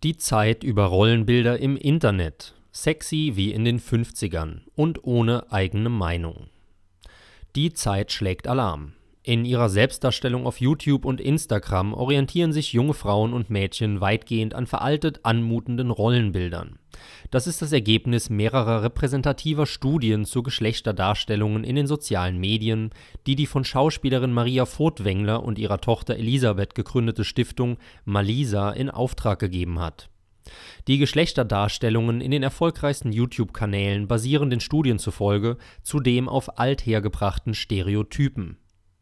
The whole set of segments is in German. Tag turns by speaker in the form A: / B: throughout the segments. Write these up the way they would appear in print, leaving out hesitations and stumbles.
A: Die Zeit über Rollenbilder im Internet. Sexy wie in den 50ern und ohne eigene Meinung. Die Zeit schlägt Alarm. In ihrer Selbstdarstellung auf YouTube und Instagram orientieren sich junge Frauen und Mädchen weitgehend an veraltet anmutenden Rollenbildern. Das ist das Ergebnis mehrerer repräsentativer Studien zu Geschlechterdarstellungen in den sozialen Medien, die von Schauspielerin Maria Furtwängler und ihrer Tochter Elisabeth gegründete Stiftung Malisa in Auftrag gegeben hat. Die Geschlechterdarstellungen in den erfolgreichsten YouTube-Kanälen basieren den Studien zufolge zudem auf althergebrachten Stereotypen.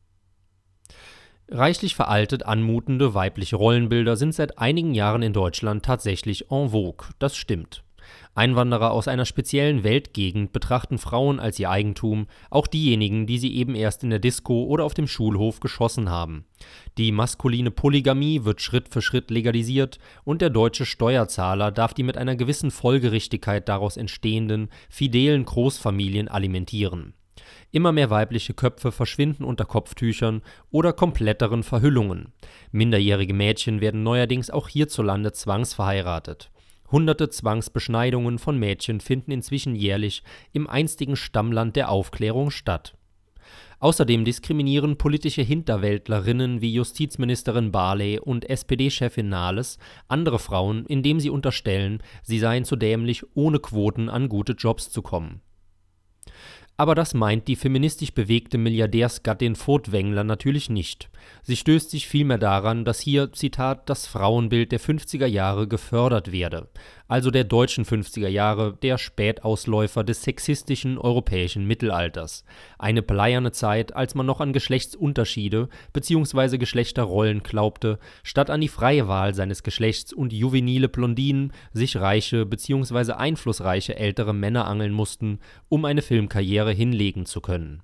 A: Reichlich veraltet anmutende weibliche Rollenbilder sind seit einigen Jahren in Deutschland tatsächlich en vogue, das stimmt. Einwanderer aus einer speziellen Weltgegend betrachten Frauen als ihr Eigentum, auch diejenigen, die sie eben erst in der Disco oder auf dem Schulhof geschossen haben. Die maskuline Polygamie wird Schritt für Schritt legalisiert und der deutsche Steuerzahler darf die mit einer gewissen Folgerichtigkeit daraus entstehenden, fidelen Großfamilien alimentieren. Immer mehr weibliche Köpfe verschwinden unter Kopftüchern oder kompletteren Verhüllungen. Minderjährige Mädchen werden neuerdings auch hierzulande zwangsverheiratet. Hunderte Zwangsbeschneidungen von Mädchen finden inzwischen jährlich im einstigen Stammland der Aufklärung statt. Außerdem diskriminieren politische Hinterwäldlerinnen wie Justizministerin Barley und SPD-Chefin Nahles andere Frauen, indem sie unterstellen, sie seien zu dämlich, ohne Quoten an gute Jobs zu kommen. Aber das meint die feministisch bewegte Milliardärsgattin Furtwängler natürlich nicht. Sie stößt sich vielmehr daran, dass hier, Zitat, das Frauenbild der 50er Jahre gefördert werde, also der deutschen 50er Jahre, der Spätausläufer des sexistischen europäischen Mittelalters. Eine bleierne Zeit, als man noch an Geschlechtsunterschiede bzw. Geschlechterrollen glaubte, statt an die freie Wahl seines Geschlechts und juvenile Blondinen sich reiche bzw. einflussreiche ältere Männer angeln mussten, um eine Filmkarriere hinlegen zu können.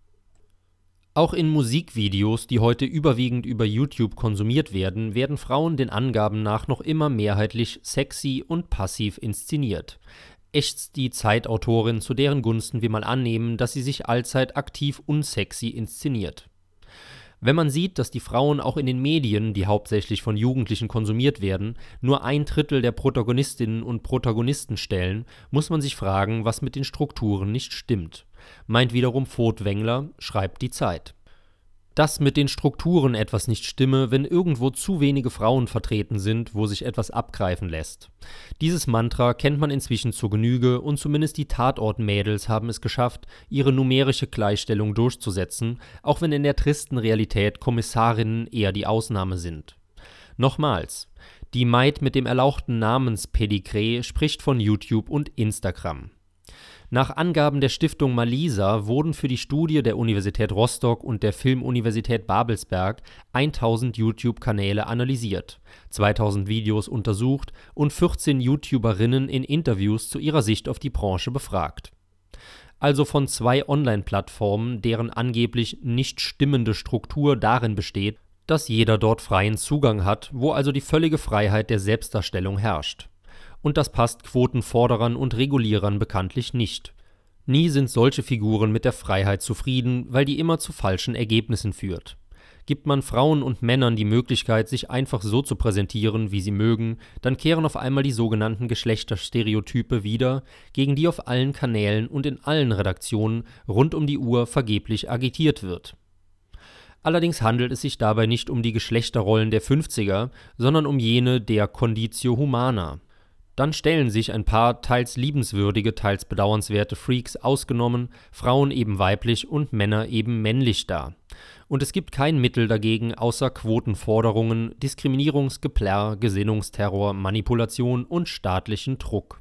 A: Auch in Musikvideos, die heute überwiegend über YouTube konsumiert werden, werden Frauen den Angaben nach noch immer mehrheitlich sexy und passiv inszeniert. Ächzt die Zeitautorin, zu deren Gunsten wir mal annehmen, dass sie sich allzeit aktiv unsexy inszeniert. Wenn man sieht, dass die Frauen auch in den Medien, die hauptsächlich von Jugendlichen konsumiert werden, nur 1/3 der Protagonistinnen und Protagonisten stellen, muss man sich fragen, was mit den Strukturen nicht stimmt. Meint wiederum Furtwängler, schreibt die Zeit. Dass mit den Strukturen etwas nicht stimme, wenn irgendwo zu wenige Frauen vertreten sind, wo sich etwas abgreifen lässt. Dieses Mantra kennt man inzwischen zur Genüge und zumindest die Tatort-Mädels haben es geschafft, ihre numerische Gleichstellung durchzusetzen, auch wenn in der tristen Realität Kommissarinnen eher die Ausnahme sind. Nochmals, die Maid mit dem erlauchten Namenspedigree spricht von YouTube und Instagram. Nach Angaben der Stiftung Malisa wurden für die Studie der Universität Rostock und der Filmuniversität Babelsberg 1000 YouTube-Kanäle analysiert, 2000 Videos untersucht und 14 YouTuberinnen in Interviews zu ihrer Sicht auf die Branche befragt. Also von 2 Online-Plattformen, deren angeblich nicht stimmende Struktur darin besteht, dass jeder dort freien Zugang hat, wo also die völlige Freiheit der Selbstdarstellung herrscht. Und das passt Quotenforderern und Regulierern bekanntlich nicht. Nie sind solche Figuren mit der Freiheit zufrieden, weil die immer zu falschen Ergebnissen führt. Gibt man Frauen und Männern die Möglichkeit, sich einfach so zu präsentieren, wie sie mögen, dann kehren auf einmal die sogenannten Geschlechterstereotype wieder, gegen die auf allen Kanälen und in allen Redaktionen rund um die Uhr vergeblich agitiert wird. Allerdings handelt es sich dabei nicht um die Geschlechterrollen der 50er, sondern um jene der Conditio Humana. Dann stellen sich ein paar teils liebenswürdige, teils bedauernswerte Freaks ausgenommen, Frauen eben weiblich und Männer eben männlich dar. Und es gibt kein Mittel dagegen außer Quotenforderungen, Diskriminierungsgeplärr, Gesinnungsterror, Manipulation und staatlichen Druck.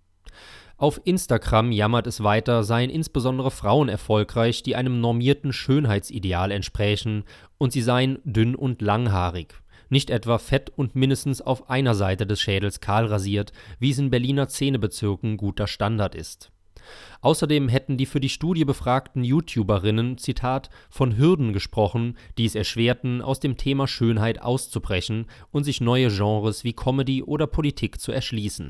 A: Auf Instagram jammert es weiter, seien insbesondere Frauen erfolgreich, die einem normierten Schönheitsideal entsprächen, und sie seien dünn und langhaarig. Nicht etwa fett und mindestens auf einer Seite des Schädels kahl rasiert, wie es in Berliner Szenebezirken guter Standard ist. Außerdem hätten die für die Studie befragten YouTuberinnen, Zitat, von Hürden gesprochen, die es erschwerten, aus dem Thema Schönheit auszubrechen und sich neue Genres wie Comedy oder Politik zu erschließen.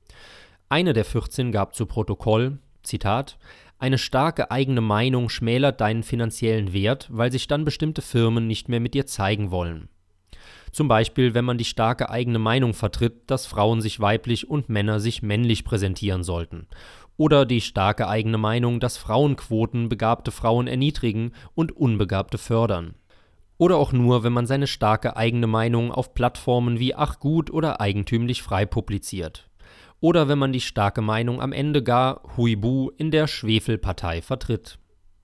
A: Eine der 14 gab zu Protokoll, Zitat, eine starke eigene Meinung schmälert deinen finanziellen Wert, weil sich dann bestimmte Firmen nicht mehr mit dir zeigen wollen. Zum Beispiel, wenn man die starke eigene Meinung vertritt, dass Frauen sich weiblich und Männer sich männlich präsentieren sollten. Oder die starke eigene Meinung, dass Frauenquoten begabte Frauen erniedrigen und Unbegabte fördern. Oder auch nur, wenn man seine starke eigene Meinung auf Plattformen wie Ach gut oder Eigentümlich frei publiziert. Oder wenn man die starke Meinung am Ende gar Huibu in der Schwefelpartei vertritt.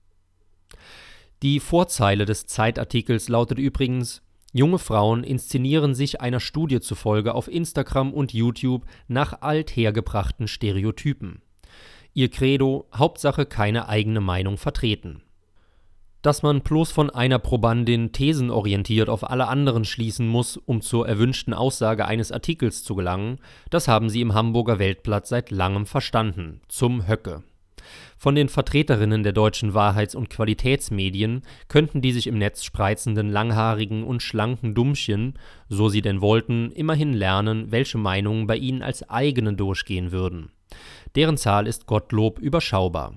A: Die Vorzeile des Zeitartikels lautet übrigens: Junge Frauen inszenieren sich einer Studie zufolge auf Instagram und YouTube nach althergebrachten Stereotypen. Ihr Credo: Hauptsache keine eigene Meinung vertreten. Dass man bloß von einer Probandin thesenorientiert auf alle anderen schließen muss, um zur erwünschten Aussage eines Artikels zu gelangen, das haben sie im Hamburger Weltblatt seit langem verstanden. Zum Höcke. Von den Vertreterinnen der deutschen Wahrheits- und Qualitätsmedien könnten die sich im Netz spreizenden langhaarigen und schlanken Dummchen, so sie denn wollten, immerhin lernen, welche Meinungen bei ihnen als eigene durchgehen würden. Deren Zahl ist Gottlob überschaubar.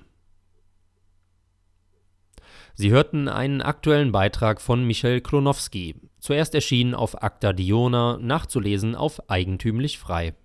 A: Sie hörten einen aktuellen Beitrag von Michael Klonowski, zuerst erschienen auf Acta Diurna, nachzulesen auf Eigentümlich frei.